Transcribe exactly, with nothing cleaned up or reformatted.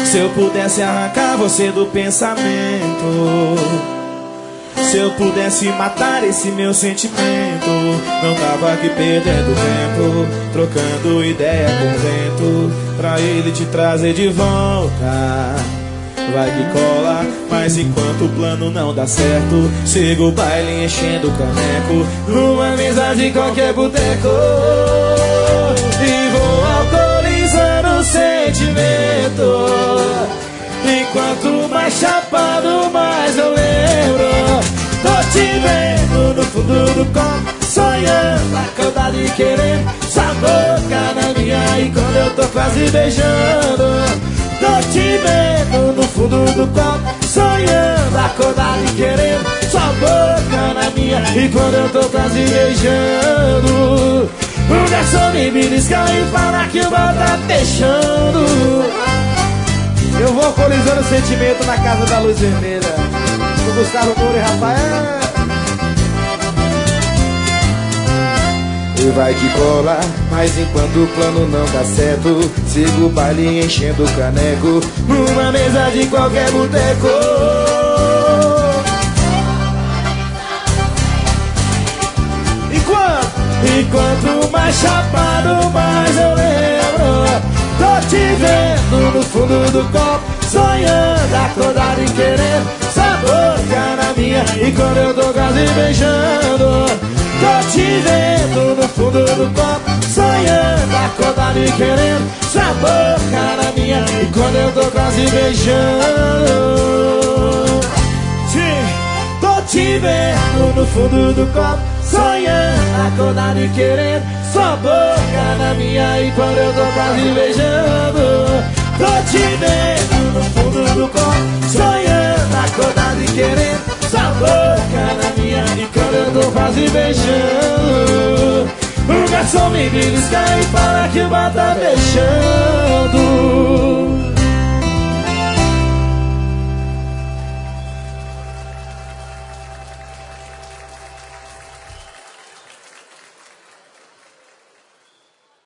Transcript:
Se eu pudesse arrancar você do pensamento, se eu pudesse matar esse meu sentimento, não tava aqui perdendo tempo, trocando ideia com o vento, pra ele te trazer de volta. Vai que cola, mas enquanto o plano não dá certo, sigo o baile enchendo o caneco, numa mesa de qualquer boteco, e vou alcoolizando o sentimento. Enquanto mais chapado, mais eu lembro. Tô te vendo no fundo do copo, sonhando, acordado e querendo sua boca na minha, e quando eu tô quase beijando. Tô te vendo no fundo do copo, sonhando, acordado e querendo sua boca na minha, e quando eu tô quase beijando. O garçom me belisca e fala que o bar tá fechando. Eu vou alcoolizando o sentimento na casa da luz vermelha. O Gustavo Moura e Rafael. E vai que cola, mas enquanto o plano não dá certo, sigo o baile enchendo o caneco, numa mesa de qualquer boteco. Enquanto, enquanto mais chapado, mais eu lembro. Tô te vendo no fundo do copo, sonhando, acordado e querendo sua boca na minha, e quando eu tô quase beijando. Tô te vendo no fundo do copo, sonhando, acordado e querendo sua boca na minha, e quando eu tô quase beijando. Sim, tô te vendo no fundo do copo, sonhando, acordado e querendo sua boca na minha, e quando eu tô quase beijando. Tô te vendo no fundo do copo, sonhando, acordado e querendo sua boca na minha, e quando eu tô quase beijando. O garçom me belisca e fala que o bar tá fechando.